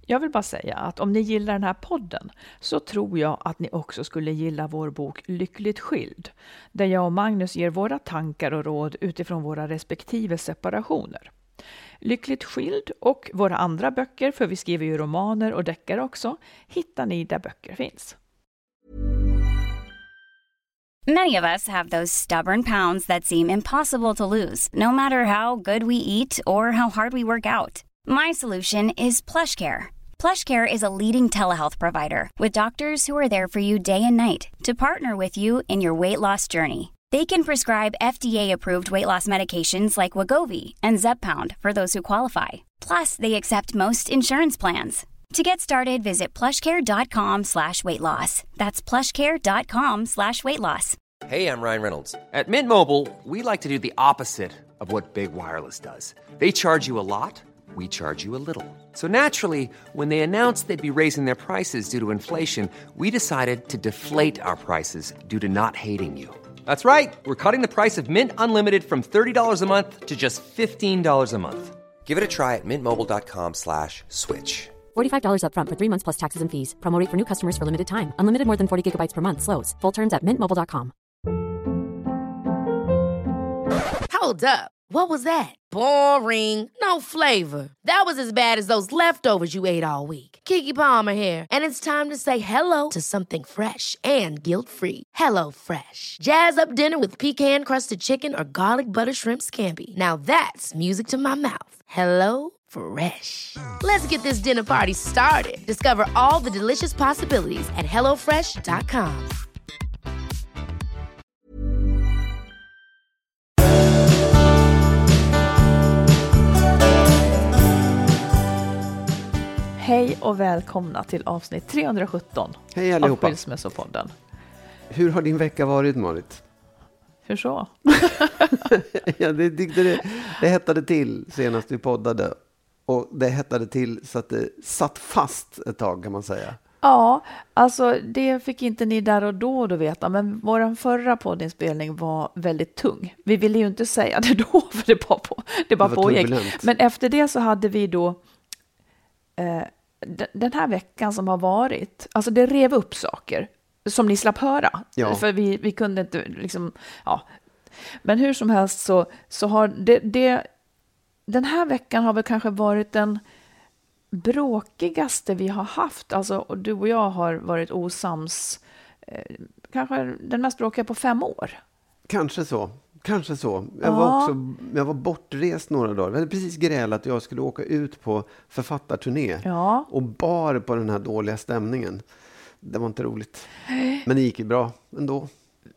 Jag vill bara säga att om ni gillar den här podden så tror jag att ni också skulle gilla vår bok Lyckligt skild, där jag och Magnus ger våra tankar och råd utifrån våra respektive separationer. Lyckligt skild och våra andra böcker, för vi skriver ju romaner och deckare också, hittar ni där böcker finns. Many of us have those stubborn pounds that seem impossible to lose, no matter how good we eat or how hard we work out. My solution is PlushCare. PlushCare is a leading telehealth provider with doctors who are there for you day and night to partner with you in your weight loss journey. They can prescribe FDA-approved weight loss medications like Wegovy and Zepbound for those who qualify. Plus, they accept most insurance plans. To get started, visit plushcare.com/weightloss. That's plushcare.com/weightloss. Hey, I'm Ryan Reynolds. At Mint Mobile, we like to do the opposite of what Big Wireless does. They charge you a lot, we charge you a little. So naturally, when they announced they'd be raising their prices due to inflation, we decided to deflate our prices due to not hating you. That's right. We're cutting the price of Mint Unlimited from $30 a month to just $15 a month. Give it a try at mintmobile.com/switch. $45 up front for 3 months plus taxes and fees. Promo rate for new customers for limited time. Unlimited more than 40 gigabytes per month. Slows full terms at mintmobile.com. Hold up. What was that? Boring. No flavor. That was as bad as those leftovers you ate all week. Keke Palmer here. And it's time to say hello to something fresh and guilt-free. Hello Fresh. Jazz up dinner with pecan-crusted chicken or garlic butter shrimp scampi. Now that's music to my mouth. Hello Fresh. Let's get this dinner party started. Discover all the delicious possibilities at hellofresh.com. Hej och välkomna till avsnitt 317 Hej allihopa. av Skilsmässopodden. Hur har din vecka varit, Marit? Hur så? Ja, det hettade till senast vi poddade. Och det hettade till så att det satt fast ett tag, kan man säga. Ja, alltså det fick inte ni där och då veta, men vår förra poddinspelning var väldigt tung. Vi ville ju inte säga det då, för det bara pågick. Men efter det så hade vi då den här veckan som har varit, alltså det rev upp saker som ni slapp höra. Ja. För vi kunde inte liksom, ja. Men hur som helst så har den här veckan har väl kanske varit den bråkigaste vi har haft. Alltså, och du och jag har varit osams kanske den mest bråkiga på 5 år. Kanske så. Jag var bortrest några dagar. Vi hade precis grälat att jag skulle åka ut på författarturné. Ja. Och bar på den här dåliga stämningen. Det var inte roligt. Men det gick ju bra ändå.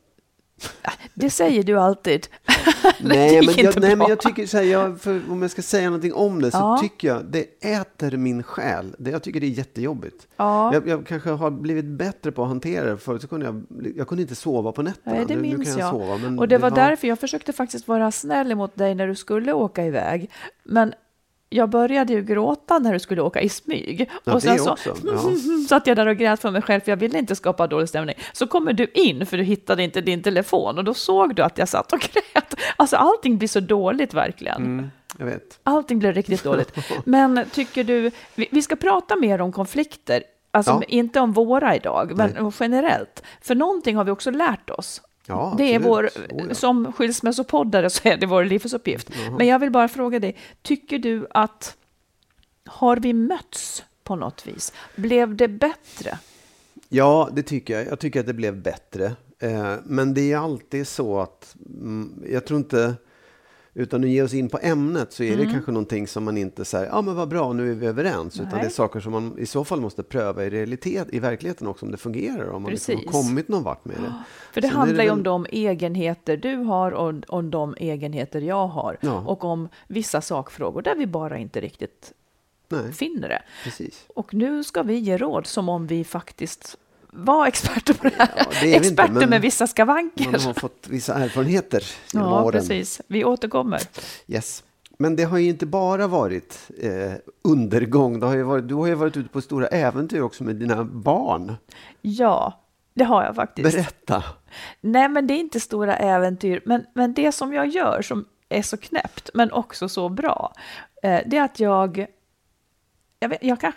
Det säger du alltid. Nej, men jag tycker så här, om jag ska säga någonting om det så tycker jag det äter min själ. Jag tycker det är jättejobbigt. Ja. Jag kanske har blivit bättre på att hantera det. Förut så kunde jag kunde inte sova på nätterna. Nej, det minns nu kan jag sova, men och det var därför jag försökte faktiskt vara snäll mot dig när du skulle åka iväg. Men jag började ju gråta när du skulle åka i smyg. Ja, och sen så satt jag där och grät för mig själv, för jag ville inte skapa dålig stämning. Så kommer du in, för du hittade inte din telefon. Och då såg du att jag satt och grät. Alltså allting blir så dåligt verkligen. Jag vet. Allting blir riktigt dåligt. Men tycker du, vi ska prata mer om konflikter. Alltså inte om våra idag, men generellt. För någonting har vi också lärt oss. Ja, det är som skilsmässopoddare så är det vår livsuppgift. Men jag vill bara fråga dig, tycker du att har vi mötts på något vis? Blev det bättre? Ja, det tycker jag. Jag tycker att det blev bättre. Men det är alltid så att jag tror inte, utan att ge oss in på ämnet så är det kanske någonting som man inte säger, men vad bra, nu är vi överens. Nej. Utan det är saker som man i så fall måste pröva i verkligheten också, om det fungerar, om man liksom har kommit någon vart med det. För det handlar ju om de egenheter du har och om de egenheter jag har. Ja. Och om vissa sakfrågor där vi bara inte riktigt finner det. Precis. Och nu ska vi ge råd som om vi faktiskt var experter på det här. Ja, det är experter inte, med vissa skavanker. Man har fått vissa erfarenheter genom åren. Precis. Vi återkommer. Yes. Men det har ju inte bara varit undergång. Du har ju varit ute på stora äventyr också med dina barn. Ja, det har jag faktiskt. Berätta. Nej, men det är inte stora äventyr. Men det som jag gör som är så knäppt, men också så bra, det är att jag kanske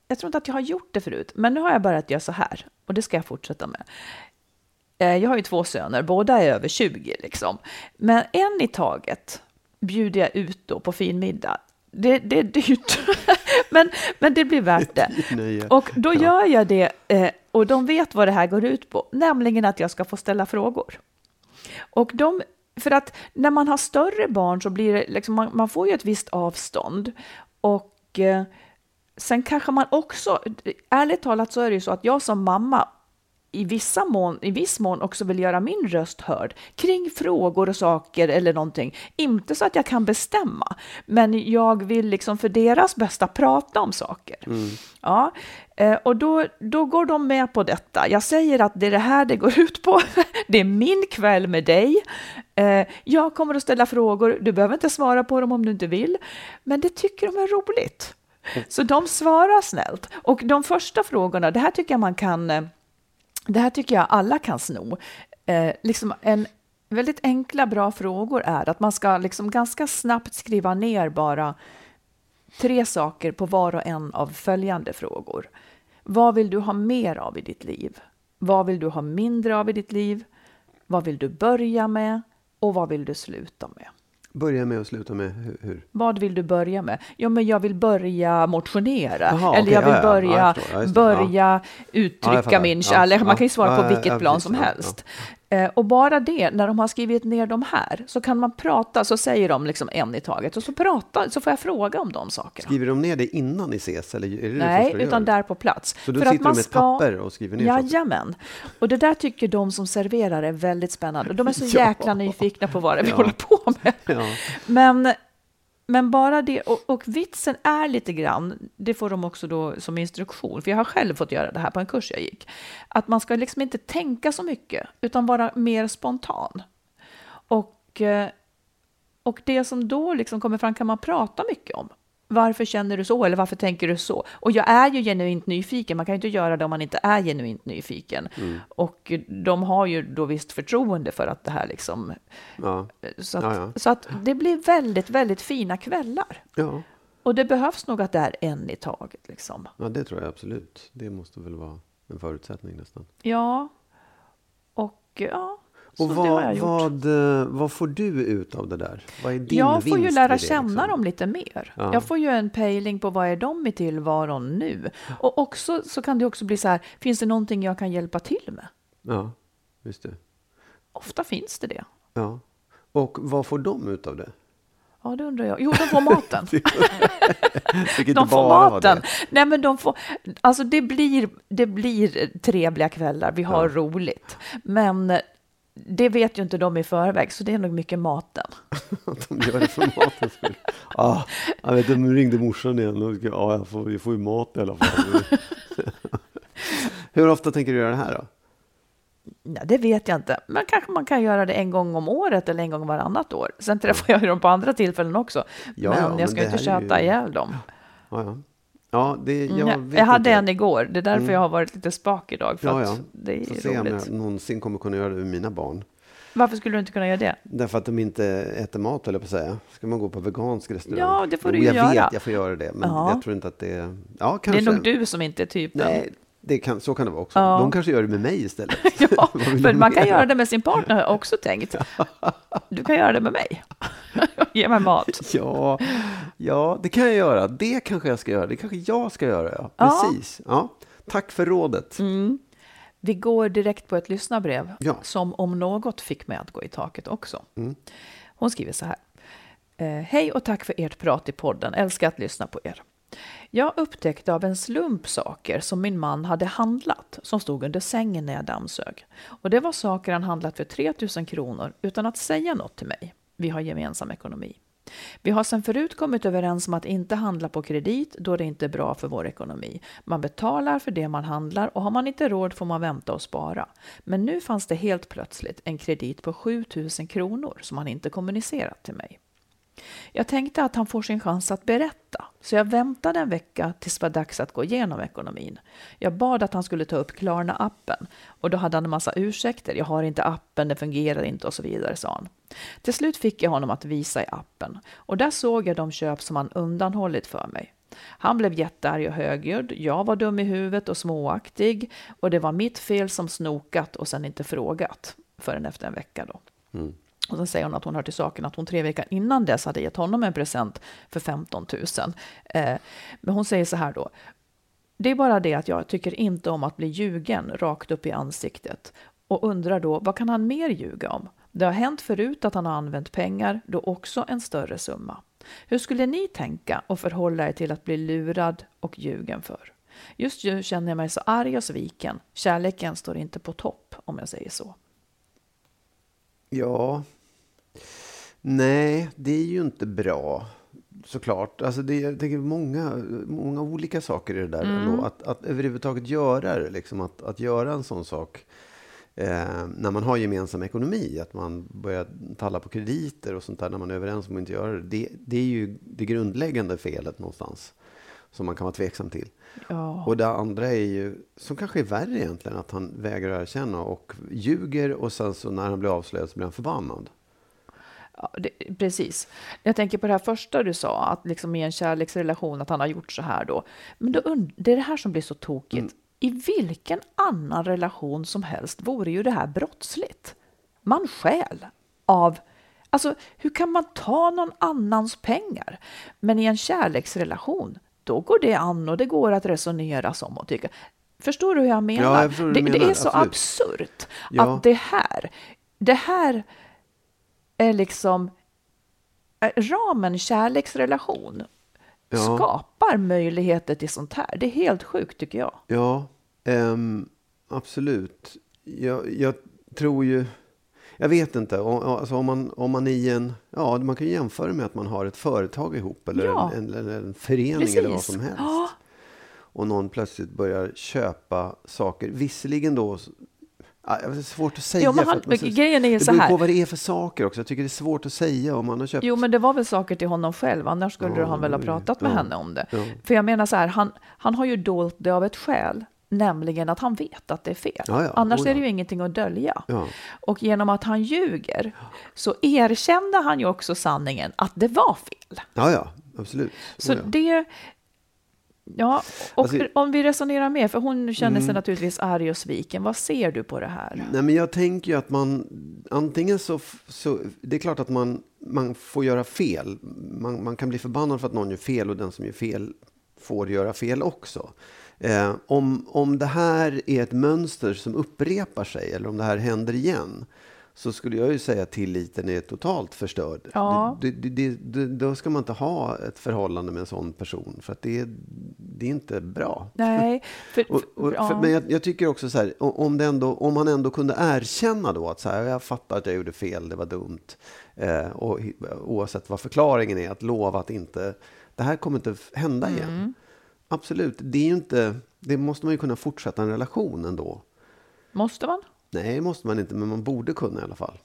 jag tror inte att jag har gjort det förut, men nu har jag börjat göra så här och det ska jag fortsätta med. Jag har ju 2 söner, båda är över 20 liksom. Men en i taget bjuder jag ut då på fin middag. Det är dyrt, men det blir värt det. Och då gör jag det, och de vet vad det här går ut på, nämligen att jag ska få ställa frågor. Och för att när man har större barn så blir det liksom, man får ju ett visst avstånd. Och sen kanske man också, ärligt talat så är det ju så att jag som mamma i viss mån också vill göra min röst hörd kring frågor och saker eller någonting. Inte så att jag kan bestämma, men jag vill liksom för deras bästa prata om saker. Ja, och då går de med på detta. Jag säger att det är det här det går ut på. Det är min kväll med dig. Jag kommer att ställa frågor. Du behöver inte svara på dem om du inte vill. Men det tycker de är roligt. Så de svarar snällt. Och de första frågorna, det här tycker jag alla kan sno. Liksom en väldigt enkla, bra frågor är att man ska liksom ganska snabbt skriva ner bara 3 saker på var och en av följande frågor. Vad vill du ha mer av i ditt liv? Vad vill du ha mindre av i ditt liv? Vad vill du börja med? Och vad vill du sluta med? Börja med och sluta med hur? Vad vill du börja med? Ja, men jag vill börja motionera. Aha, eller jag vill börja Ja. uttrycka min kärlek. Man kan ju svara på vilket plan precis, som helst. Och bara det, när de har skrivit ner de här, så kan man prata, så säger de liksom en i taget. Och så får jag fråga om de sakerna. Skriver de ner det innan ni ses? Eller är det Nej, det utan där på plats. Så då sitter de med ett papper och skriver ner saker? Jajamän. Och det där tycker de som serverar är väldigt spännande. De är så jäkla nyfikna på vad det vi håller på med. Ja. Men bara det, och vitsen är lite grann, det får de också då som instruktion, för jag har själv fått göra det här på en kurs jag gick, att man ska liksom inte tänka så mycket, utan vara mer spontan. Och det som då liksom kommer fram kan man prata mycket om. Varför känner du så, eller varför tänker du så? Och jag är ju genuint nyfiken, man kan ju inte göra det om man inte är genuint nyfiken. Och de har ju då visst förtroende för att det här liksom... Ja. Så att det blir väldigt, väldigt fina kvällar. Ja. Och det behövs nog att det är en i taget liksom. Ja, det tror jag absolut. Det måste väl vara en förutsättning nästan. Ja, och ja... Och vad får du ut av det där? Vad är din jag får ju lära vinst känna liksom? dem lite mer. Ja. Jag får ju en pejling på vad är de i tillvaron nu. Och också så kan det också bli så här, finns det någonting jag kan hjälpa till med? Ja, just det. Ofta finns det. Ja. Och vad får de ut av det? Ja, det undrar jag. Jo, de får maten. De får maten. Nej, men de får... Alltså det blir trevliga kvällar. Vi har roligt. Men... Det vet ju inte de i förväg, så det är nog mycket maten. De gör det för matens skull. Jag vet, de ringde morsan igen och jag får ju mat i alla fall. Hur ofta tänker du göra det här då? Ja, det vet jag inte. Men kanske man kan göra det en gång om året eller en gång varannat år. Sen träffar jag dem på andra tillfällen också. Men jag ska inte köta ihjäl dem. Ja, jag hade en igår. Det är därför jag har varit lite spak idag. För att det är roligt. Se om jag någonsin kommer kunna göra det med mina barn. Varför skulle du inte kunna göra det? Därför att de inte äter mat, eller på att säga. Ska man gå på vegansk restaurang? Ja, det får du ju göra. Jag vet, jag får göra det. Men jag tror inte att det... Ja, kanske. Det är nog du som inte är typen. Nej, så kan det vara också. De kanske gör det med mig istället. Ja, för man kan göra det med sin partner, har jag också tänkt. Du kan göra det med mig. Ge mig mat. Ja, det kan jag göra. Det kanske jag ska göra. Det kanske jag ska göra, Precis. Ja. Tack för rådet. Vi går direkt på ett lyssnarbrev som om något fick mig att gå i taket också. Hon skriver så här. Hej och tack för ert prat i podden. Älskar att lyssna på er. Jag upptäckte av en slump saker som min man hade handlat som stod under sängen när jag dammsög. Och det var saker han handlat för 3 000 kronor utan att säga något till mig. Vi har gemensam ekonomi. Vi har sedan förut kommit överens om att inte handla på kredit då det inte är bra för vår ekonomi. Man betalar för det man handlar och har man inte råd får man vänta och spara. Men nu fanns det helt plötsligt en kredit på 7 000 kronor som han inte kommunicerat till mig. Jag tänkte att han får sin chans att berätta, så jag väntade en vecka tills det var dags att gå igenom ekonomin. Jag bad att han skulle ta upp Klarna-appen och då hade han en massa ursäkter. Jag har inte appen, det fungerar inte och så vidare, sa han. Till slut fick jag honom att visa i appen och där såg jag de köp som han undanhållit för mig. Han blev jättearg och högljudd. Jag var dum i huvudet och småaktig. Och det var mitt fel som snokat och sen inte frågat förrän efter en vecka då. Och sen säger hon att hon hör till saken att hon 3 veckor innan dess hade gett honom en present för 15 000. Men hon säger så här då. Det är bara det att jag tycker inte om att bli ljugen rakt upp i ansiktet. Och undrar då, vad kan han mer ljuga om? Det har hänt förut att han har använt pengar, då också en större summa. Hur skulle ni tänka och förhålla er till att bli lurad och ljugen för? Just nu känner jag mig så arg och sviken. Kärleken står inte på topp, om jag säger så. Ja, nej, det är ju inte bra. Såklart. Alltså jag tänker många olika saker i det där. Ändå. Att överhuvudtaget göra det, liksom, att göra en sån sak när man har gemensam ekonomi, att man börjar talla på krediter och sånt där när man är överens om att inte göra det. Det är ju det grundläggande felet någonstans som man kan vara tveksam till. Ja. Och det andra är ju, som kanske är värre egentligen, att han vägrar erkänna och ljuger och sen så när han blir avslöjad så blir han förbannad. Ja, precis. Jag tänker på det här första du sa, att liksom i en kärleksrelation att han har gjort så här då. Men då det är det här som blir så tokigt. I vilken annan relation som helst vore ju det här brottsligt. Man stjäl av... Alltså, hur kan man ta någon annans pengar? Men i en kärleksrelation, då går det an och det går att resonera som och tycka. Förstår du hur jag menar? Ja, jag förstår hur du menar. Det är så absolut absurt att det här är liksom ramen kärleksrelation skapar möjligheter till sånt här. Det är helt sjukt tycker jag. Ja, absolut. Jag tror ju, jag vet inte, alltså om man i en, man kan jämföra med att man har ett företag ihop eller en förening. Precis. Eller vad som helst. Ja. Och någon plötsligt börjar köpa saker, visserligen då. Det är svårt att säga. Jo, grejen är så här. Det beror på vad det är för saker också. Jag tycker det är svårt att säga om man har köpt... Jo, men det var väl saker till honom själv. Annars skulle han väl ha pratat med henne om det. Ja. För jag menar så här, han har ju dolt det av ett skäl. Nämligen att han vet att det är fel. Annars är det ju ingenting att dölja. Ja. Och genom att han ljuger så erkände han ju också sanningen att det var fel. Ja, absolut. Så det... Ja, och alltså, om vi resonerar mer, för hon känner sig naturligtvis arg och sviken. Vad ser du på det här? Nej, men jag tänker ju att man antingen så det är klart att man får göra fel. Man kan bli förbannad för att någon gör fel och den som gör fel får göra fel också. Om det här är ett mönster som upprepar sig eller om det här händer igen, så skulle jag ju säga att tilliten är totalt förstörd. Ja. Då ska man inte ha ett förhållande med en sån person, för att det är inte bra. Nej. Men jag tycker också så här, om man ändå kunde erkänna då att så här, jag fattar att jag gjorde fel, det var dumt. Och oavsett vad förklaringen är, att lova att inte, det här kommer inte hända igen. Absolut, det måste man ju kunna fortsätta en relation ändå. Måste man? Nej, det måste man inte, men man borde kunna i alla fall.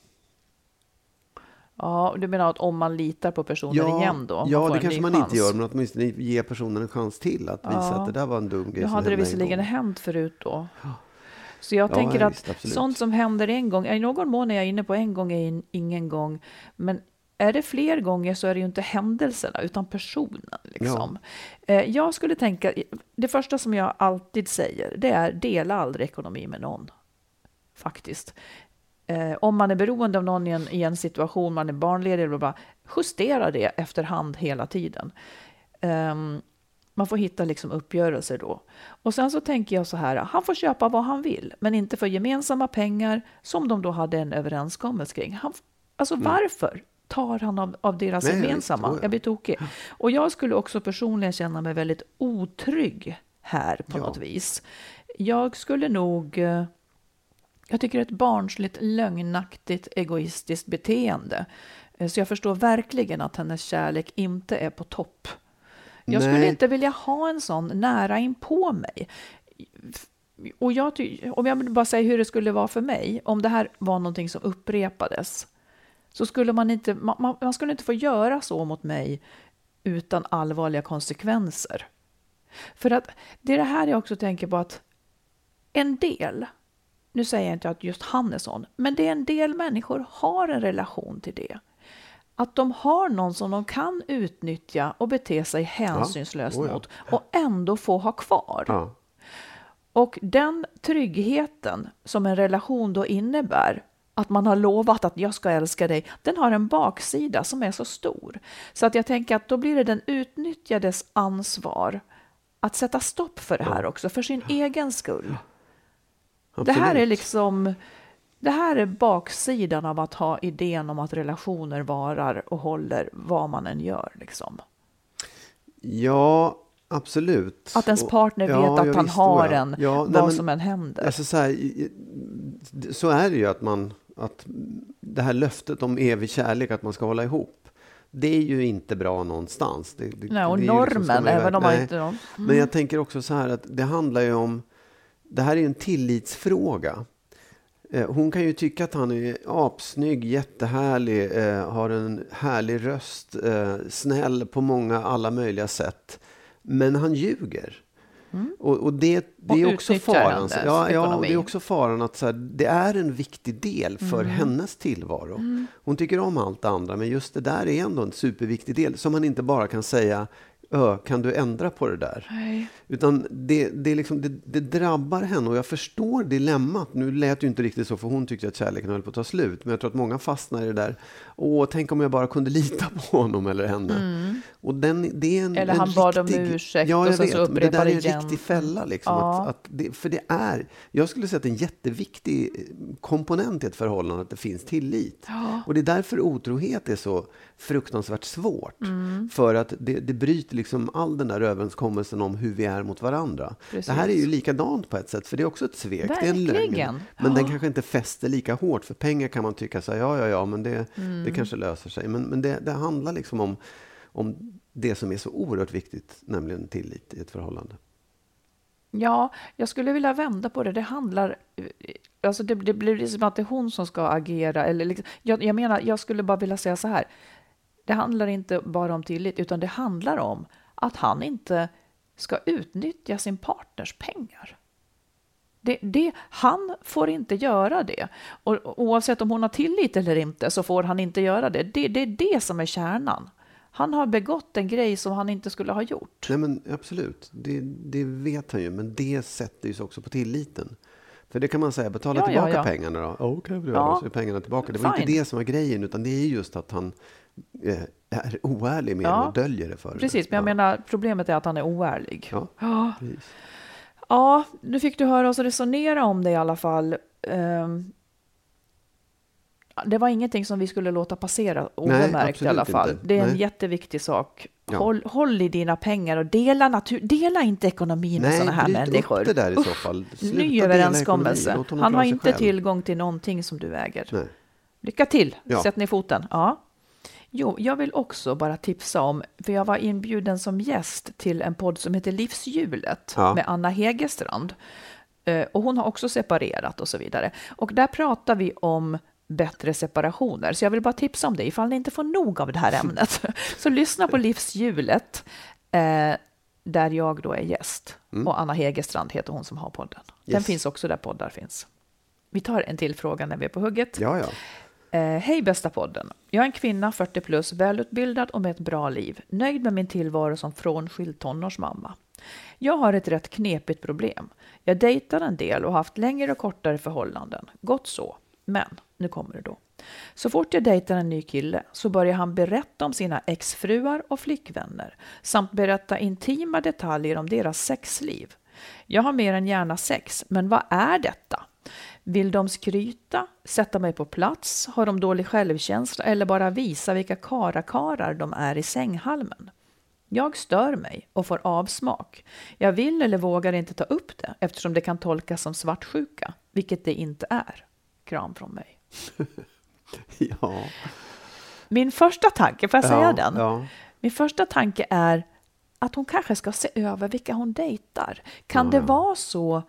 Ja, du menar att om man litar på personen igen då? Ja, det kanske man inte gör, men att åtminstone ge personen en chans till att visa att det där var en dum grej. Nu hade det visserligen hänt förut då. Så jag tänker att sånt som händer en gång, i någon mån är jag inne på en gång är ingen gång, men är det fler gånger så är det ju inte händelserna utan personen. Liksom. Ja. Jag skulle tänka, det första som jag alltid säger, det är dela aldrig ekonomi med någon. Faktiskt. Om man är beroende av någon i en situation, man är barnledig, eller bara justera det efterhand hela tiden. Man får hitta liksom uppgörelser då. Och sen så tänker jag så här, han får köpa vad han vill, men inte för gemensamma pengar som de då hade en överenskommelse kring. Varför tar han av deras gemensamma? Jag blir tokig. Och jag skulle också personligen känna mig väldigt otrygg här på något vis. Jag skulle nog... Jag tycker det är ett barnsligt, lögnaktigt, egoistiskt beteende. Så jag förstår verkligen att hennes kärlek inte är på topp. Jag skulle inte vilja ha en sån nära in på mig. Och om jag bara säger hur det skulle vara för mig, om det här var någonting som upprepades, så skulle man skulle inte få göra så mot mig utan allvarliga konsekvenser. För att det är det här jag också tänker på, att en del, nu säger jag inte att just han är sån, men det är en del människor har en relation till det. att de har någon som de kan utnyttja och bete sig hänsynslöst mot och ändå få ha kvar. Ja. Och den tryggheten som en relation då innebär, att man har lovat att jag ska älska dig, den har en baksida som är så stor. Så att jag tänker att då blir det den utnyttjades ansvar att sätta stopp för det här också, för sin egen skull. Det här är liksom, det här är baksidan av att ha idén om att relationer varar och håller vad man än gör. Liksom. Ja, absolut. Att ens partner vet att han har en, vad som än händer. Alltså så är det ju att det här löftet om evig kärlek, att man ska hålla ihop, det är ju inte bra någonstans. Nej, och normen, även om man inte... Men jag tänker också så här att det handlar ju om, det här är ju en tillitsfråga. Hon kan ju tycka att han är apsnygg, jättehärlig, har en härlig röst, snäll på alla möjliga sätt. Men han ljuger. Och det är också faran. Ja, det är också faran att så här, det är en viktig del för hennes tillvaro. Hon tycker om allt andra, men just det där är ändå en superviktig del som man inte bara kan säga, kan du ändra på det där? Nej. Utan det drabbar henne, och jag förstår dilemmat. Nu lät ju inte riktigt så, för hon tyckte att kärleken höll på att ta slut. Men jag tror att många fastnar i det där. Tänk om jag bara kunde lita på honom eller henne. Och det är eller han bad om ursäkt och så upprepar det där är en igen. riktig fälla. Liksom, för det är, jag skulle säga att en jätteviktig komponent i ett förhållande att det finns tillit. Ja. Och det är därför otrohet är så fruktansvärt svårt. För att det bryter liksom all den där överenskommelsen om hur vi är mot varandra. Precis. Det här är ju likadant på ett sätt, för det är också ett svek. Verkligen. Det är en lögn. Men den kanske inte fäster lika hårt. För pengar kan man tycka så här, ja, men det kanske löser sig. Men det handlar liksom om det som är så oerhört viktigt, nämligen tillit i ett förhållande. Ja, jag skulle vilja vända på det. Det handlar, alltså det blir liksom att det är hon som ska agera. Eller liksom, jag menar, jag skulle bara vilja säga så här. Det handlar inte bara om tillit, utan det handlar om att han inte ska utnyttja sin partners pengar. Han får inte göra det. Och oavsett om hon har tillit eller inte, så får han inte göra det. Det är det som är kärnan. Han har begått en grej som han inte skulle ha gjort. Nej, men absolut. Det vet han ju. Men det sätter ju också på tilliten. För det kan man säga, betala tillbaka pengarna då. Okej, så är pengarna tillbaka. Det var inte det som var grejen, utan det är just att han är oärlig med och döljer det för. Precis, men jag menar, problemet är att han är oärlig. Ja, precis. Ja, nu fick du höra oss resonera om det i alla fall. Det var ingenting som vi skulle låta passera obemärkt i alla fall. Inte. Det är en jätteviktig sak. Ja. Håll i dina pengar och dela inte ekonomin med sådana här människor. Nej, det där i så fall. Ny överenskommelse. Han har inte tillgång till någonting som du äger. Nej. Lycka till. Sätt ner foten. Ja. Jo, jag vill också bara tipsa om, för jag var inbjuden som gäst till en podd som heter Livshjulet med Anna Hegerstrand. Och hon har också separerat och så vidare. Och där pratar vi om bättre separationer. Så jag vill bara tipsa om det. Ifall ni inte får nog av det här ämnet, så lyssna på Livshjulet, där jag då är gäst. Och Anna Hegerstrand heter hon som har podden. Den finns också där poddar finns. Vi tar en till fråga när vi är på hugget. Ja. Hej bästa podden. Jag är en kvinna, 40 plus, välutbildad och med ett bra liv. Nöjd med min tillvaro som frånskild tonårsmamma. Jag har ett rätt knepigt problem. Jag dejtar en del och har haft längre och kortare förhållanden. Gott så. Men, nu kommer det då. Så fort jag dejtar en ny kille så börjar han berätta om sina exfruar och flickvänner. Samt berätta intima detaljer om deras sexliv. Jag har mer än gärna sex, men vad är detta? Vill de skryta, sätta mig på plats, har de dålig självkänsla eller bara visa vilka karakarar de är i sänghalmen? Jag stör mig och får avsmak. Jag vill eller vågar inte ta upp det eftersom det kan tolkas som svartsjuka, vilket det inte är. Kram från mig. Ja. Min första tanke, får jag säga den? Ja. Min första tanke är att hon kanske ska se över vilka hon dejtar. Kan det vara så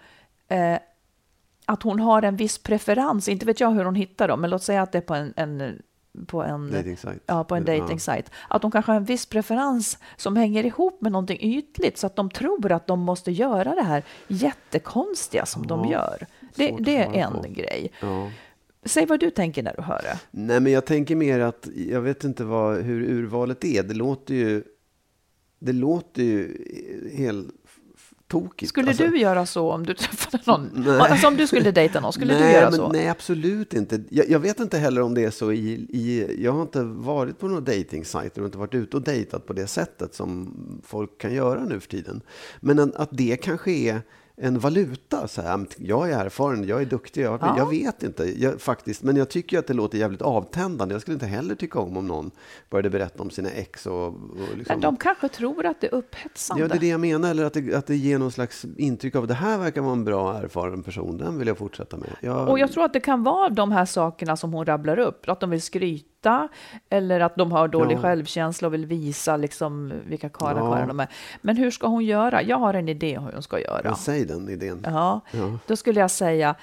att hon har en viss preferens? Inte vet jag hur hon hittar dem, men låt säga att det är på en dating-site. Att de kanske har en viss preferens som hänger ihop med någonting ytligt, så att de tror att de måste göra det här jättekonstiga som de gör. Det är en grej. Ja. Säg vad du tänker när du hör det. Nej, men jag tänker mer att jag vet inte hur urvalet är. Det låter ju helt tokigt. Skulle du göra så om du träffade någon? Alltså om du skulle dejta någon, skulle du göra så? Nej, absolut inte. Jag vet inte heller om det är så jag har inte varit på någon dejtingsajter och inte varit ute och dejtat på det sättet som folk kan göra nu för tiden. Men att det kanske är en valuta. Så här, jag är erfaren, jag är duktig, jag vet inte faktiskt. Men jag tycker att det låter jävligt avtändande. Jag skulle inte heller tycka om någon började berätta om sina ex. Och liksom. Men de kanske tror att det är upphetsande. Ja, det är det jag menar. Eller att det ger någon slags intryck av att det här verkar vara en bra erfaren person. Den vill jag fortsätta med. Och jag tror att det kan vara de här sakerna som hon rabblar upp. Att de vill skryta. Eller att de har dålig självkänsla och vill visa liksom vilka karlar de är. Men hur ska hon göra? Jag har en idé hur hon ska göra. Jag säger den idén. Ja. Då skulle jag säga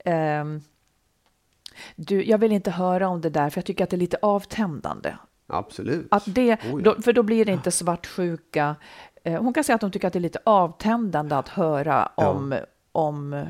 jag vill inte höra om det där för jag tycker att det är lite avtändande. Absolut. Att för då blir det inte svartsjuka. Hon kan säga att de tycker att det är lite avtändande att höra om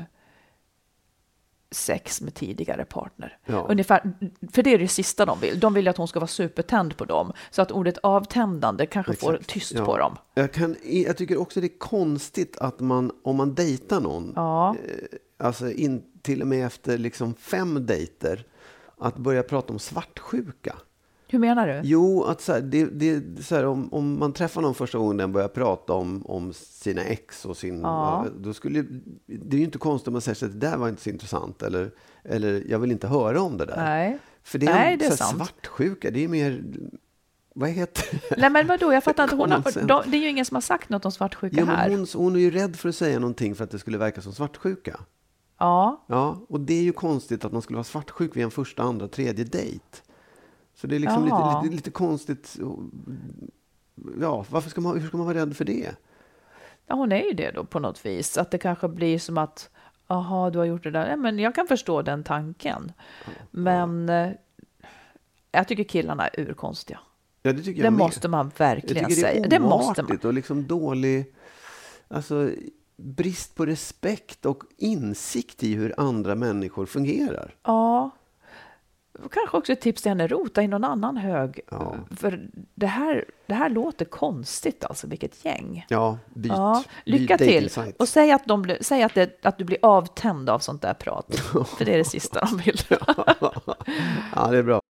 sex med tidigare partner. Ungefär, för det är det sista de vill. De vill att hon ska vara supertänd på dem. Så att ordet avtändande kanske får tyst på dem. Jag tycker också det är konstigt att om man dejtar någon, alltså till och med efter liksom 5 dejter, att börja prata om svartsjuka. Hur menar du? Jo, att så här, det så här, om man träffar någon första gången den börjar prata om sina ex och sin... Då det är ju inte konstigt om man säger att det där var inte så intressant. Eller jag vill inte höra om det där. Nej. För det är, det är så här, svartsjuka. Det är mer... Vad heter det? Nej, men vadå? Jag fattar inte. Det är ju ingen som har sagt något om svartsjuka här. Men hon är ju rädd för att säga någonting för att det skulle verka som svartsjuka. Ja, och det är ju konstigt att man skulle vara svartsjuk vid en första, andra, tredje dejt. Så det är liksom lite konstigt. Ja, hur ska man vara rädd för det? Ja, hon är ju det då på något vis. Att det kanske blir som att, aha, du har gjort det där. Ja, men jag kan förstå den tanken. Men jag tycker killarna är urkonstiga. Ja, det tycker jag måste man verkligen säga. Det måste man. Och liksom dålig, alltså brist på respekt och insikt i hur andra människor fungerar. Ja. Kanske också ett tips till henne, rota i någon annan hög. För det här låter konstigt, alltså vilket gäng. Ja, lycka till. Och säg att du blir avtänd av sånt där prat. För det är det sista de vill. Ja, det är bra.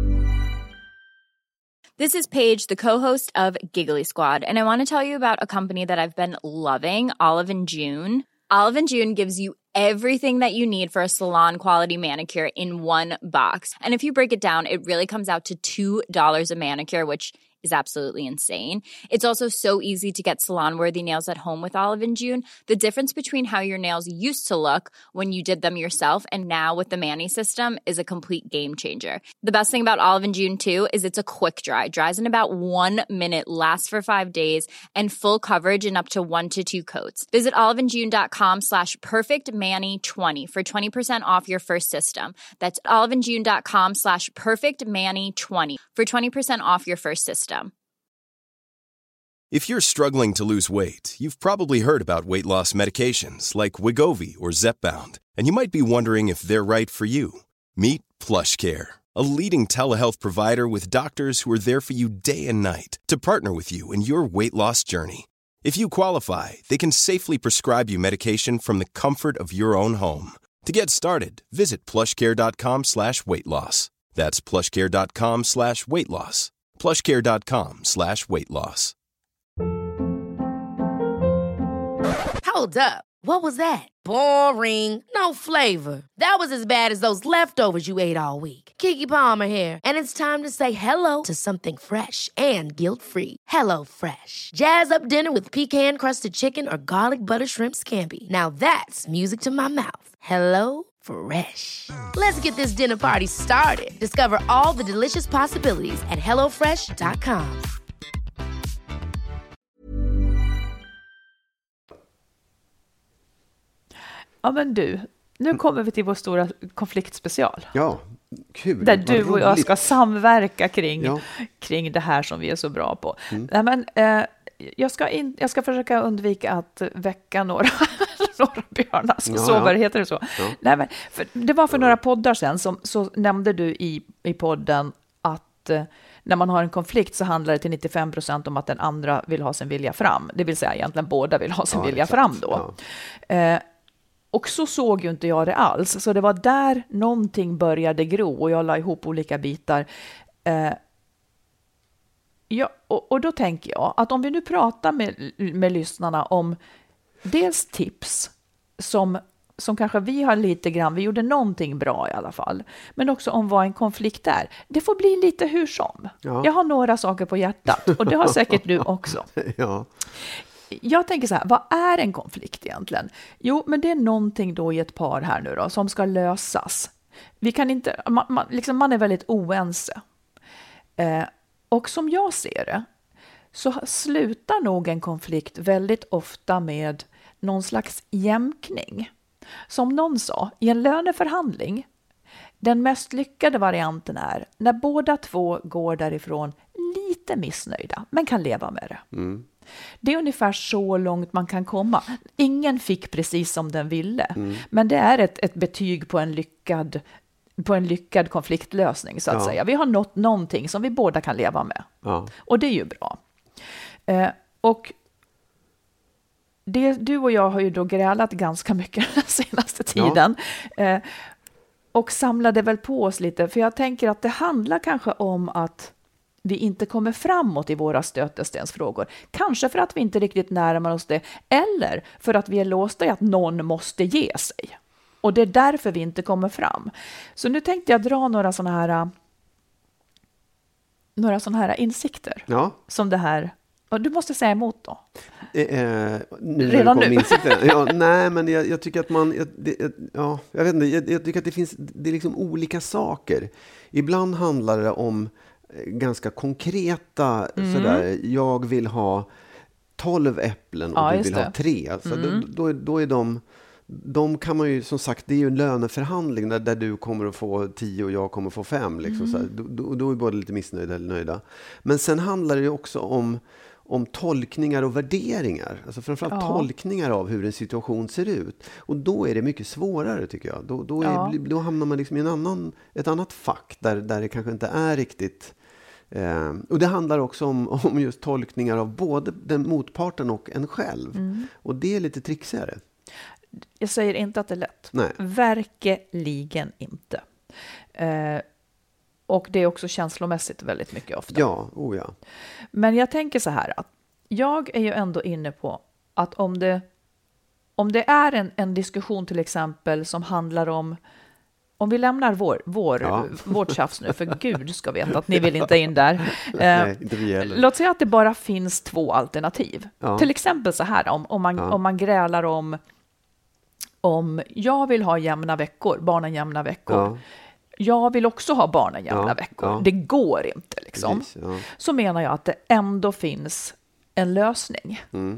This is Paige, the co-host of Giggly Squad, and I want to tell you about a company that I've been loving, Olive & June. Olive & June gives you everything that you need for a salon-quality manicure in one box. And if you break it down, it really comes out to $2 a manicure, which is absolutely insane. It's also so easy to get salon-worthy nails at home with Olive & June. The difference between how your nails used to look when you did them yourself and now with the Mani system is a complete game changer. The best thing about Olive & June, too, is it's a quick dry. Dries in about 1 minute, lasts for 5 days, and full coverage in up to 1 to 2 coats. Visit oliveandjune.com/perfectmani20 for 20% off your first system. That's oliveandjune.com/perfectmani20 for 20% off your first system. If you're struggling to lose weight, you've probably heard about weight loss medications like Wegovy or Zepbound, and you might be wondering if they're right for you. Meet PlushCare, a leading telehealth provider with doctors who are there for you day and night to partner with you in your weight loss journey. If you qualify, they can safely prescribe you medication from the comfort of your own home. To get started, visit plushcare.com/weightloss. That's plushcare.com/weightloss. plushcare.com/weightloss. Hold up. What was that? Boring. No flavor. That was as bad as those leftovers you ate all week. Keke Palmer here, and it's time to say hello to something fresh and guilt-free. Hello Fresh. Jazz up dinner with pecan-crusted chicken or garlic butter shrimp scampi. Now that's music to my mouth. Hello Fresh. Let's get this dinner party started. Discover all the delicious possibilities at hellofresh.com. Ja, men du, nu kommer vi till vår stora konfliktspecial. Ja, kul. Där du och jag ska samverka kring det här som vi är så bra på. Ja, men, jag ska försöka undvika att väcka några några björnar som sover, heter det så? Ja. Nej, men det var för några poddar sedan så nämnde du i podden att när man har en konflikt så handlar det till 95% om att den andra vill ha sin vilja fram. Det vill säga egentligen båda vill ha sin vilja fram då. Ja. Och så såg ju inte jag det alls. Så det var där någonting började gro och jag la ihop olika bitar. Ja, och då tänker jag att om vi nu pratar med lyssnarna om dels tips som kanske vi har lite grann, vi gjorde någonting bra i alla fall, men också om vad en konflikt är. Det får bli lite hur som. Ja. Jag har några saker på hjärtat och det har säkert du också. Ja. Jag tänker så här, vad är en konflikt egentligen? Jo, men det är någonting då i ett par här nu då som ska lösas. Vi kan inte, man är väldigt oense. Och som jag ser det så slutar nog en konflikt väldigt ofta med någon slags jämkning. Som någon sa, i en löneförhandling, den mest lyckade varianten är när båda två går därifrån lite missnöjda, men kan leva med det. Mm. Det är ungefär så långt man kan komma. Ingen fick precis som den ville, men det är ett betyg på en lyckad konfliktlösning så att säga. Vi har nått någonting som vi båda kan leva med. Ja. Och det är ju bra. Och du och jag har ju då grälat ganska mycket den senaste tiden. Ja. Och samlade väl på oss lite. För jag tänker att det handlar kanske om att vi inte kommer framåt i våra stötestensfrågor. Kanske för att vi inte riktigt närmar oss det. Eller för att vi är låsta i att någon måste ge sig. Och det är därför vi inte kommer fram. Så nu tänkte jag dra några sådana här insikter. Ja. Som det här. Och du måste säga emot då. Redan nu? Ja, nej, men jag tycker att jag vet inte, jag tycker att det är liksom olika saker. Ibland handlar det om ganska konkreta sådär, jag vill ha 12 äpplen och du vill ha 3. Alltså, då är de kan man ju, som sagt, det är ju en löneförhandling där du kommer att få 10 och jag kommer att få 5. Liksom, så här. Då är båda lite missnöjda eller nöjda. Men sen handlar det ju också om tolkningar och värderingar. Alltså framförallt tolkningar av hur en situation ser ut. Och då är det mycket svårare tycker jag. Då hamnar man liksom i ett annat fack där det kanske inte är riktigt... och det handlar också om just tolkningar av både den motparten och en själv. Och det är lite trixigare. Jag säger inte att det är lätt. Nej. Verkligen inte. Och det är också känslomässigt väldigt mycket ofta. Ja. Men jag tänker så här att jag är ju ändå inne på att om det är en diskussion till exempel som handlar om vi lämnar vårt tjafs nu, för Gud ska veta att ni vill inte in där. Nej, inte vi heller. Låt säga att det bara finns 2 alternativ. Ja. Till exempel så här, om man grälar om jag vill ha barnen jämna veckor. Ja. Jag vill också ha barnen jämna veckor. Ja. Det går inte liksom. Precis, ja. Så menar jag att det ändå finns en lösning.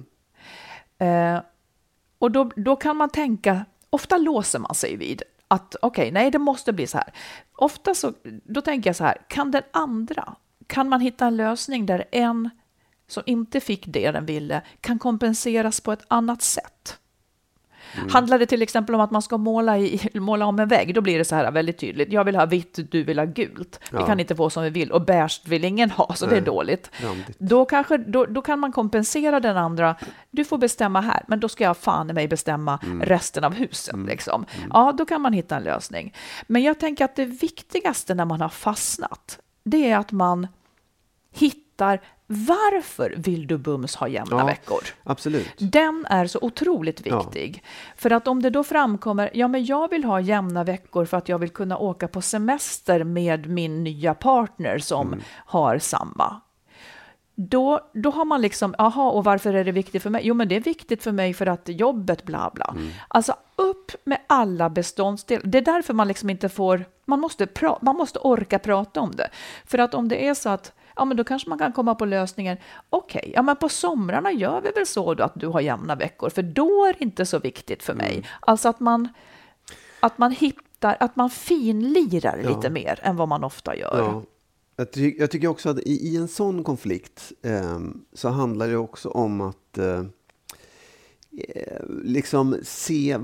Och då kan man tänka, ofta låser man sig vid att nej, det måste bli så här. Ofta då tänker jag så här, kan man hitta en lösning där en som inte fick det den ville kan kompenseras på ett annat sätt? Handlar det till exempel om att man ska måla om en vägg, då blir det så här väldigt tydligt. Jag vill ha vitt, du vill ha gult. Vi kan inte få som vi vill, och beige vill ingen ha, så det är dåligt. Då kan man kompensera den andra. Du får bestämma här, men då ska jag fan i mig bestämma resten av huset. Liksom. Ja, då kan man hitta en lösning. Men jag tänker att det viktigaste när man har fastnat, det är att man hittar varför vill du bums ha jämna veckor? Absolut. Den är så otroligt viktig. För att om det då framkommer, men jag vill ha jämna veckor för att jag vill kunna åka på semester med min nya partner som har samma. Då har man liksom, och varför är det viktigt för mig? Jo, men det är viktigt för mig för att jobbet bla bla. Alltså upp med alla beståndsdelar. Det är därför man liksom inte får, man måste orka prata om det. För att om det är så att men då kanske man kan komma på lösningen. Men på somrarna gör vi väl så då att du har jämna veckor. För då är det inte så viktigt för mig. Alltså att man hittar, att man finlirar lite mer än vad man ofta gör. Ja. Jag tycker också att i en sån konflikt så handlar det också om att liksom se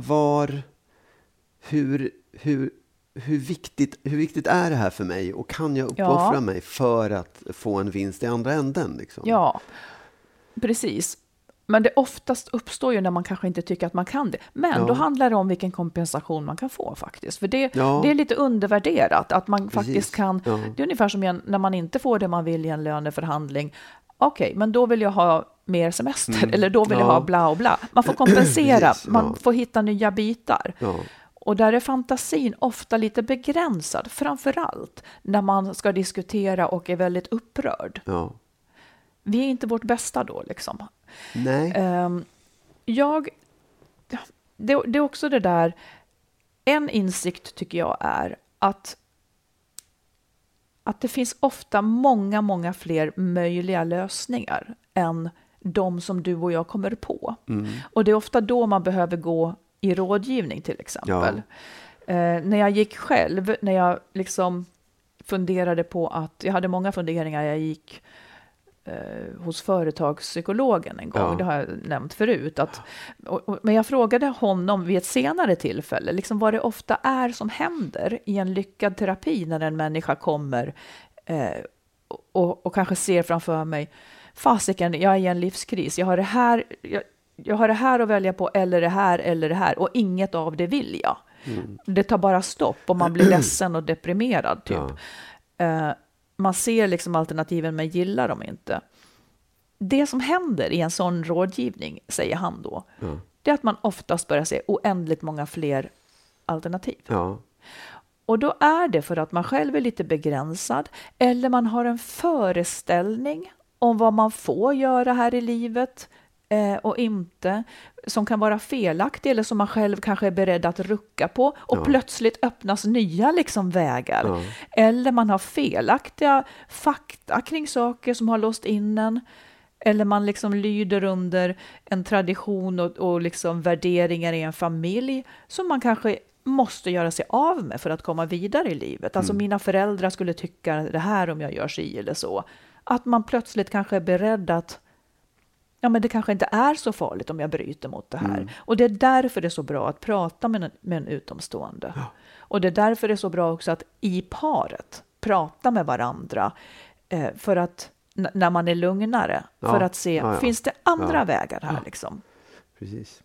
hur viktigt är det här för mig, och kan jag uppoffra mig för att få en vinst i andra änden? Liksom? Ja, precis. Men det oftast uppstår ju när man kanske inte tycker att man kan det. Men då handlar det om vilken kompensation man kan få faktiskt. För det är lite undervärderat att man faktiskt kan. Ja. Det är ungefär som när man inte får det man vill i en löneförhandling. Okej, men då vill jag ha mer semester eller då vill jag ha bla och bla. Man får kompensera, man får hitta nya bitar. Ja. Och där är fantasin ofta lite begränsad, framförallt när man ska diskutera och är väldigt upprörd. Ja. Vi är inte vårt bästa då liksom. Nej. Det är också det där, en insikt tycker jag är att det finns ofta många fler möjliga lösningar än de som du och jag kommer på. Och det är ofta då man behöver gå i rådgivning till exempel. Ja. När jag gick själv, när jag liksom funderade på att, jag hade många funderingar, jag gick hos företagspsykologen en gång, det har jag nämnt förut. Men jag frågade honom vid ett senare tillfälle, liksom vad det ofta är som händer i en lyckad terapi när en människa kommer och kanske ser framför mig, fasiken, jag är i en livskris, jag har det här att välja på, eller det här, och inget av det vill jag. Det tar bara stopp och man blir ledsen och deprimerad typ. Man ser liksom alternativen men gillar dem inte. Det som händer i en sån rådgivning, säger han då, det är att man oftast börjar se oändligt många fler alternativ. Ja. Och då är det för att man själv är lite begränsad, eller man har en föreställning om vad man får göra här i livet och inte, som kan vara felaktig eller som man själv kanske är beredd att rucka på, och plötsligt öppnas nya liksom vägar. Ja. Eller man har felaktiga fakta kring saker som har låst in en, eller man liksom lyder under en tradition och liksom värderingar i en familj som man kanske måste göra sig av med för att komma vidare i livet. Alltså mina föräldrar skulle tycka det här om jag gör sig eller så. Att man plötsligt kanske är beredd att men det kanske inte är så farligt om jag bryter mot det här. Och det är därför det är så bra att prata med en utomstående. Ja. Och det är därför det är så bra också att i paret prata med varandra. För att när man är lugnare. För att se, finns det andra vägar här liksom? Precis.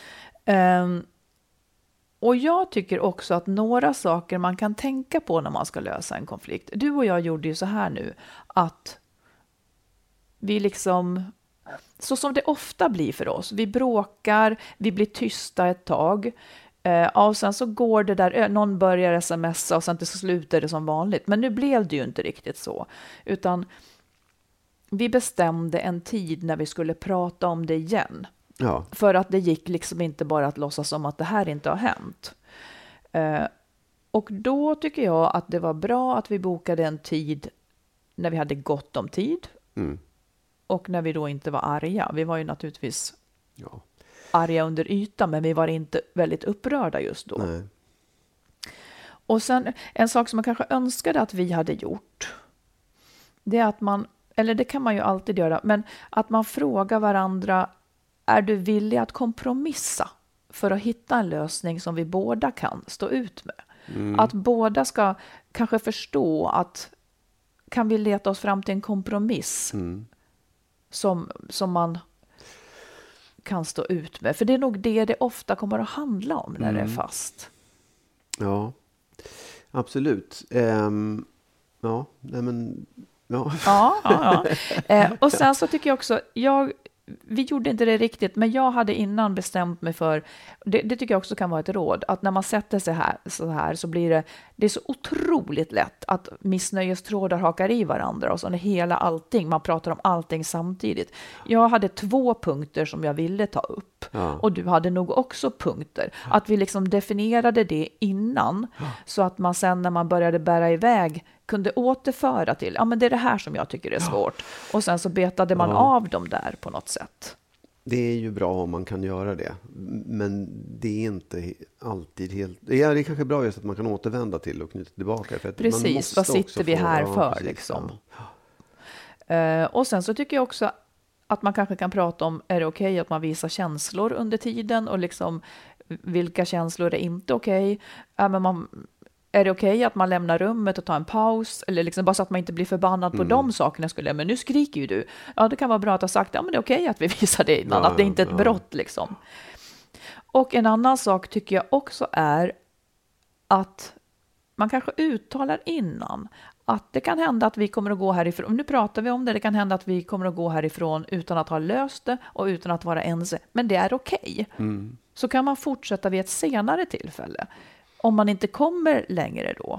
Och jag tycker också att några saker man kan tänka på när man ska lösa en konflikt. Du och jag gjorde ju så här nu. Att vi liksom, så som det ofta blir för oss. Vi bråkar, vi blir tysta ett tag. Och sen så går det där, någon börjar smsa och sen till slut är det som vanligt. Men nu blev det ju inte riktigt så. Utan vi bestämde en tid när vi skulle prata om det igen. Ja. För att det gick liksom inte bara att låtsas som att det här inte har hänt. Och då tycker jag att det var bra att vi bokade en tid när vi hade gott om tid. Och när vi då inte var arga. Vi var ju naturligtvis arga under ytan, men vi var inte väldigt upprörda just då. Nej. Och sen en sak som man kanske önskade att vi hade gjort. Det är att man, eller det kan man ju alltid göra, men att man frågar varandra, är du villig att kompromissa för att hitta en lösning som vi båda kan stå ut med? Att båda ska kanske förstå att kan vi leta oss fram till en kompromiss som man kan stå ut med. För det är nog det ofta kommer att handla om när det är fast. Ja, absolut. Ja. Och sen så tycker jag också, vi gjorde inte det riktigt, men jag hade innan bestämt mig för, det tycker jag också kan vara ett råd, att när man sätter sig så blir det är så otroligt lätt att missnöjestrådar hakar i varandra och så är hela allting, man pratar om allting samtidigt. Jag hade 2 punkter som jag ville ta upp och du hade nog också punkter. Att vi liksom definierade det innan så att man sen när man började bära iväg kunde återföra till, men det är det här som jag tycker är svårt. Och sen så betade man av dem där på något sätt. Det är ju bra om man kan göra det. Men det är inte alltid helt... Ja, det är kanske bra just att man kan återvända till och knyta tillbaka. För att precis, vad sitter vi här för liksom? Och sen så tycker jag också Att man kanske kan prata om, är det okej att man visar känslor under tiden och liksom vilka känslor är inte okej? Är det okej att man lämnar rummet och tar en paus? Eller liksom bara så att man inte blir förbannad på de sakerna. Men nu skriker ju du. Ja, det kan vara bra att ha sagt, men det är okej att vi visar det innan. Att det inte är ett brott liksom. Och en annan sak tycker jag också är att man kanske uttalar innan att det kan hända att vi kommer att gå härifrån. Nu pratar vi om det. Det kan hända att vi kommer att gå härifrån utan att ha löst det och utan att vara ense. Men det är okej. Så kan man fortsätta vid ett senare tillfälle. Om man inte kommer längre då.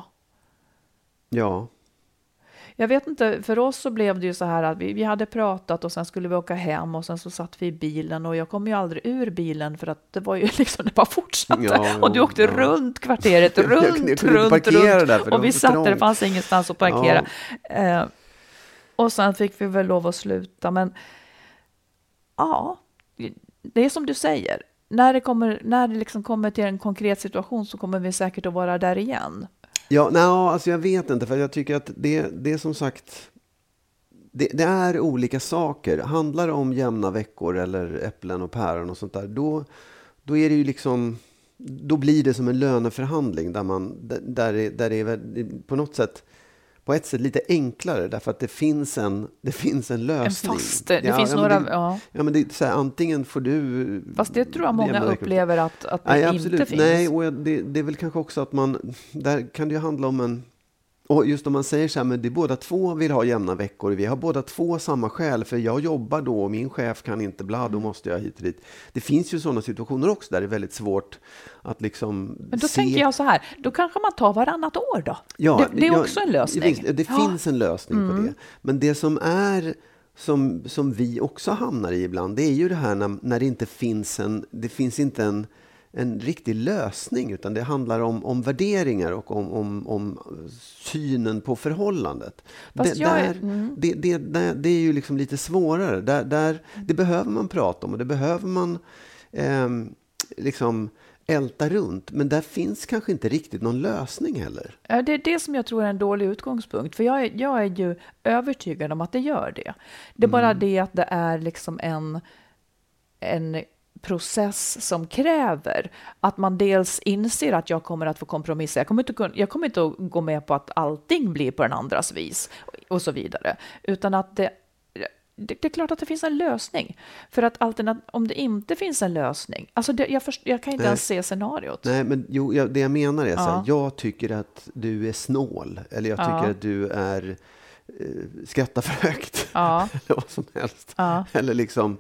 Ja. Jag vet inte, för oss så blev det ju så här att vi hade pratat och sen skulle vi åka hem och sen så satt vi i bilen och jag kom ju aldrig ur bilen för att det var ju liksom, det bara fortsatte och du åkte runt kvarteret, runt och vi satt där, det fanns ingenstans att parkera. Och sen fick vi väl lov att sluta, men ja, det är som du säger. När det liksom kommer till en konkret situation så kommer vi säkert att vara där igen. Ja, alltså jag vet inte, för jag tycker att det är som sagt, det är olika saker. Handlar det om jämna veckor eller äpplen och päron och sånt där, då är det ju liksom, då blir det som en löneförhandling där det är på något sätt, på ett sätt lite enklare, därför att det finns en lösning. Men det är så här, antingen får du... Fast det tror jag många upplever att det inte finns. Nej, och det är väl kanske också att man... Där kan det ju handla om en... Och just om man säger så här, men det är båda två vill ha jämna veckor. Vi har båda två samma skäl, för jag jobbar då och min chef kan inte då måste jag hit och dit. Det finns ju sådana situationer också där det är väldigt svårt att liksom Men då tänker jag så här, då kanske man tar varannat år då. Ja, det är också en lösning. Det finns en lösning på det. Men det som är... Som vi också hamnar i ibland, det är ju det här när det inte finns en riktig lösning, utan det handlar om värderingar och om synen på förhållandet. Det är ju liksom lite svårare. Det behöver man prata om och det behöver man liksom älta runt, men där finns kanske inte riktigt någon lösning heller. Det är det som jag tror är en dålig utgångspunkt, för jag är ju övertygad om att det gör det. Det är bara det att det är liksom en process som kräver att man dels inser att jag kommer att få kompromissa. Jag kommer inte att gå med på att allting blir på den andras vis och så vidare, utan att det är klart att det finns en lösning. För att om det inte finns en lösning, alltså jag kan inte ens se scenariot. Nej, men det jag menar är så här, jag tycker att du är snål, eller jag tycker att du är skrattar för högt, eller vad som helst. Eller liksom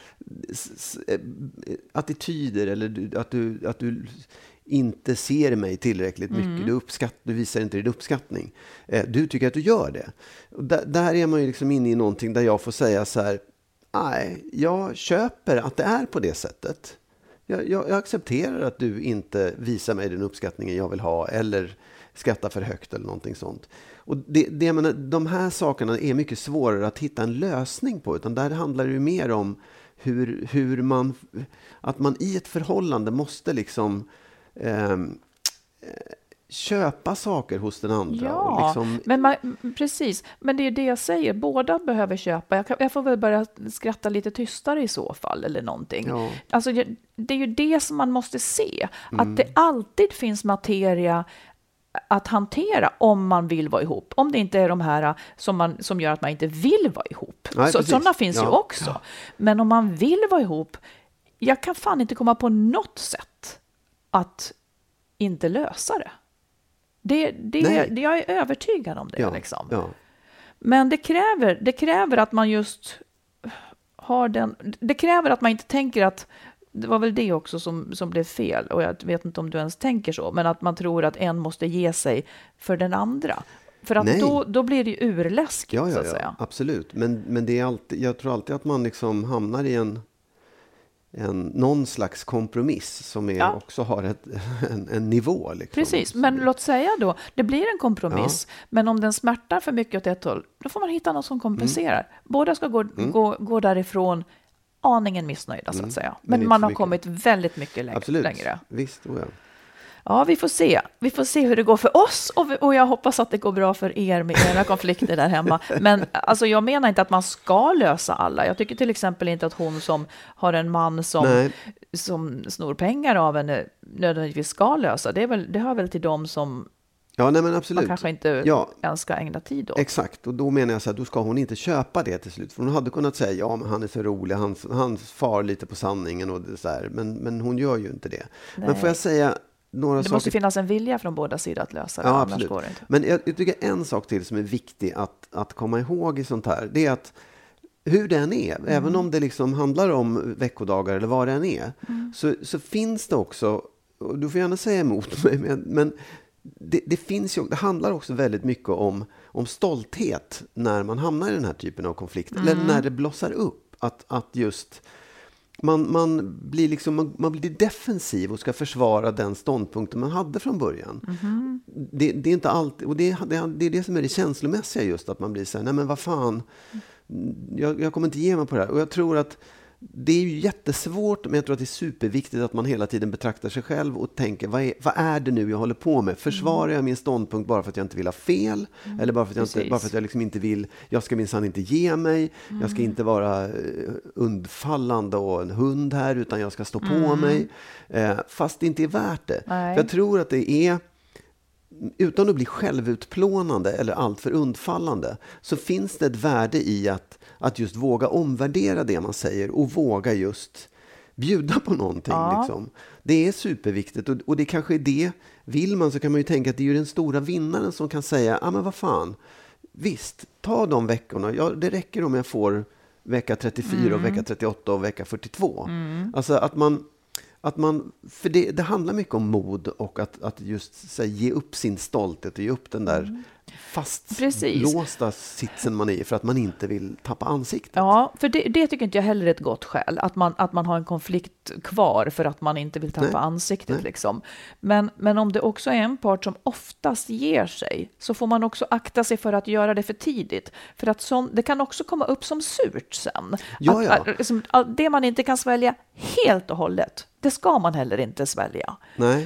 attityder, eller att du inte ser mig tillräckligt mycket. Du visar inte din uppskattning. Du tycker att du gör det. Och där är man ju liksom inne i någonting där jag får säga så här: nej, jag köper att det är på det sättet. Jag accepterar att du inte visar mig den uppskattningen jag vill ha, eller skrattar för högt eller någonting sånt. Och jag menar, de här sakerna är mycket svårare att hitta en lösning på, utan där handlar det ju mer om hur man i ett förhållande måste liksom köpa saker hos den andra. Ja, och liksom... precis. Men det är det jag säger. Båda behöver köpa. Jag får väl börja skratta lite tystare i så fall, eller någonting. Ja. Alltså, det är ju det som man måste se. Att det alltid finns materia att hantera om man vill vara ihop. Om det inte är de här som gör att man inte vill vara ihop. Nej, sådana finns ju också. Ja. Men om man vill vara ihop, jag kan fan inte komma på något sätt att inte lösa det. Jag är övertygad om det. Ja, liksom. Ja. Men det kräver att man just har den... Det kräver att man inte tänker att... Det var väl det också som blev fel. Och jag vet inte om du ens tänker så. Men att man tror att en måste ge sig för den andra. För att då blir det ju urläskigt, så att säga. Absolut. Men det är alltid, jag tror alltid att man liksom hamnar i någon slags kompromiss som också har en nivå. Liksom. Precis, men låt säga då, det blir en kompromiss. Men om den smärtar för mycket åt ett håll, då får man hitta något som kompenserar. Båda ska gå därifrån aningen missnöjda, så att säga. Men man har kommit väldigt mycket längre. Visst, Ja, vi får se. Vi får se hur det går för oss och jag hoppas att det går bra för er med era konflikter där hemma. Men alltså, jag menar inte att man ska lösa alla. Jag tycker till exempel inte att hon som har en man som snor pengar av henne nödvändigtvis ska lösa. Det hör väl till dem som men absolut. Man kanske inte ens ska ägna tid åt. Exakt, och då menar jag så här, då ska hon inte köpa det till slut. För hon hade kunnat säga, men han är så rolig, han far lite på sanningen och det så här. Men hon gör ju inte det. Nej. Men får jag säga några saker? Det måste finnas en vilja från båda sidor att lösa det, annars går det inte. Men jag tycker en sak till som är viktig att komma ihåg i sånt här, det är att hur den är, även om det liksom handlar om veckodagar eller vad det än är, så finns det också, och du får gärna säga emot mig, men det finns ju, det handlar också väldigt mycket om stolthet när man hamnar i den här typen av konflikt, eller när det blossar upp, att just man blir liksom man blir defensiv och ska försvara den ståndpunkten man hade från början. Det är inte alltid, och det är det som är det känslomässiga, just att man blir så här, nej men vad fan, jag kommer inte ge mig på det här. Och jag tror att det är ju jättesvårt, men jag tror att det är superviktigt att man hela tiden betraktar sig själv och tänker, vad är det nu jag håller på med? Försvarar jag min ståndpunkt bara för att jag inte vill ha fel? Eller bara för att jag liksom inte vill, jag ska minsann inte ge mig, jag ska inte vara undfallande och en hund här, utan jag ska stå på mig. Fast det inte är värt det. För jag tror att det är, utan att bli självutplånande eller allt för undfallande, så finns det ett värde i att just våga omvärdera det man säger och våga just bjuda på någonting. Liksom. Det är superviktigt, och det kanske är det. Vill man, så kan man ju tänka att det är ju den stora vinnaren som kan säga, men vad fan, visst, ta de veckorna. Det räcker om jag får vecka 34 och vecka 38 och vecka 42. Alltså att man, för det handlar mycket om mod och att just så här, ge upp sin stolthet och ge upp den där fastlåsta sitsen man är i, för att man inte vill tappa ansiktet. Ja, för det tycker inte jag heller är ett gott skäl, att man har en konflikt kvar för att man inte vill tappa ansiktet. Liksom. Men om det också är en part som oftast ger sig, så får man också akta sig för att göra det för tidigt. För att det kan också komma upp som surt sen. Det man inte kan svälja helt och hållet, det ska man heller inte svälja.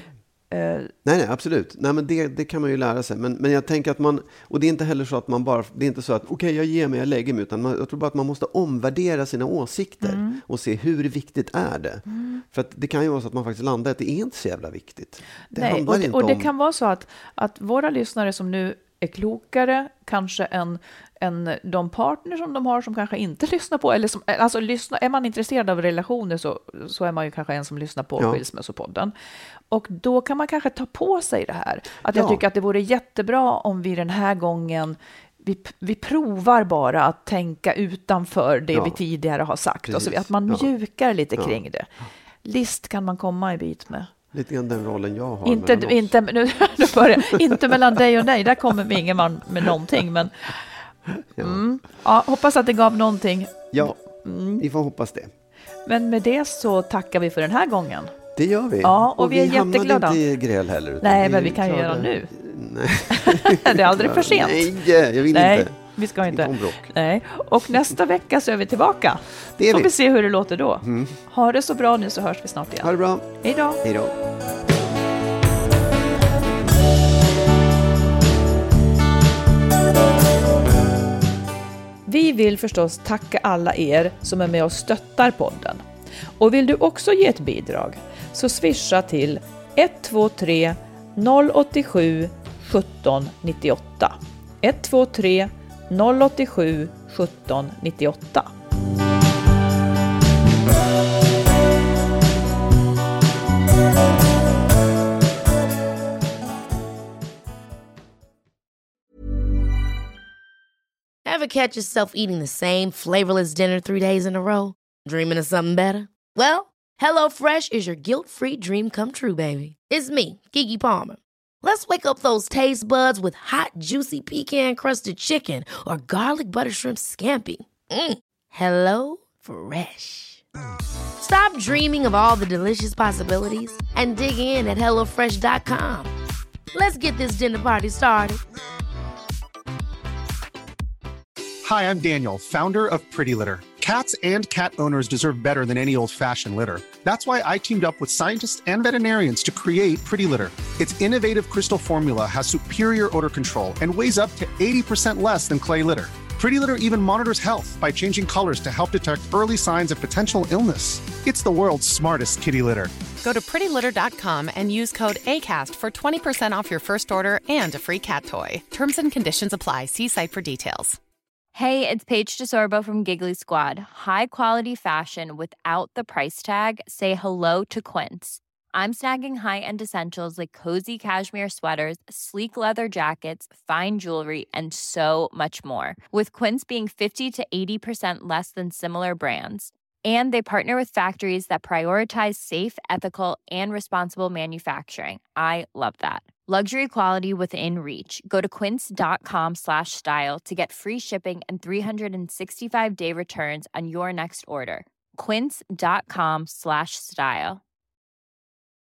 Nej, absolut. Nej, men det kan man ju lära sig. Men jag tänker att och det är inte heller så att man bara, det är inte så att okej, jag ger mig, jag lägger mig, utan jag tror bara att man måste omvärdera sina åsikter och se hur viktigt är det. För att det kan ju vara så att man faktiskt landar att det är inte så jävla viktigt. Det kan vara så att våra lyssnare som nu är klokare kanske än de partner som de har, som kanske inte lyssnar på, eller som, alltså är man intresserad av relationer, så är man ju kanske en som lyssnar på Skilsmässopodden, och då kan man kanske ta på sig det här, att jag tycker att det vore jättebra om vi den här gången vi provar bara att tänka utanför det vi tidigare har sagt, och så att man mjukar lite kring det. List kan man komma en bit med. Lite grann den rollen jag har. Inte mellan dig och dig, där kommer vi ingen man med någonting, men hoppas att det gav någonting. Ja, vi får hoppas det. Men med det så tackar vi för den här gången. Det gör vi. Ja, och vi är jätteglada. Inte i gräl heller. Nej, men vi kan ju göra nu. Nej. Det är aldrig för sent. Nej, jag vill inte. Vi ska inte. Nej. Och nästa vecka så är vi tillbaka. Det är vi. Får vi se hur det låter då. Ha det så bra nu, så hörs vi snart igen. Ha det bra. Hej då. Hej då. Vi vill förstås tacka alla er som är med och stöttar podden. Och vill du också ge ett bidrag, så swisha till 123 087 17 98. 123 087 17 98. Ever catch yourself eating the same flavorless dinner 3 days in a row? Dreaming of something better? Well, HelloFresh is your guilt-free dream come true, baby. It's me, Keke Palmer. Let's wake up those taste buds with hot, juicy pecan-crusted chicken or garlic butter shrimp scampi. Hello Fresh. Stop dreaming of all the delicious possibilities and dig in at HelloFresh.com. Let's get this dinner party started. Hi, I'm Daniel, founder of Pretty Litter. Cats and cat owners deserve better than any old-fashioned litter. That's why I teamed up with scientists and veterinarians to create Pretty Litter. Its innovative crystal formula has superior odor control and weighs up to 80% less than clay litter. Pretty Litter even monitors health by changing colors to help detect early signs of potential illness. It's the world's smartest kitty litter. Go to prettylitter.com and use code ACAST for 20% off your first order and a free cat toy. Terms and conditions apply. See site for details. Hey, it's Paige DeSorbo from Giggly Squad. High quality fashion without the price tag. Say hello to Quince. I'm snagging high-end essentials like cozy cashmere sweaters, sleek leather jackets, fine jewelry, and so much more. With Quince being 50 to 80% less than similar brands. And they partner with factories that prioritize safe, ethical, and responsible manufacturing. I love that. Luxury quality within reach. Go to quince.com/style to get free shipping and 365-day returns on your next order. Quince.com/style.